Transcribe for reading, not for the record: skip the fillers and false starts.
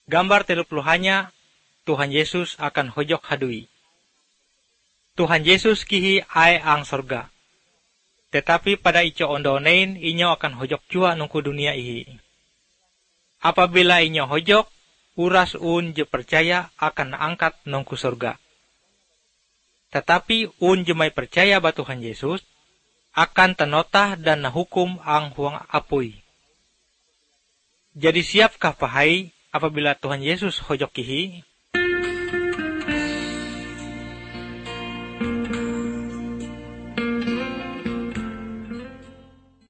Gambar 30-nya Tuhan Yesus akan hojok hadui. Tuhan Yesus kihi ai ang sorga. Tetapi pada ico ondonein inyo akan hojok jua nungku dunia ihi. Apabila inyo hojok, uras je percaya akan angkat nungku sorga. Tetapi jemai percaya ba Tuhan Yesus, akan tenotah dan nahukum ang huang apui. Jadi siapkah pahai apabila Tuhan Yesus hojok kihi?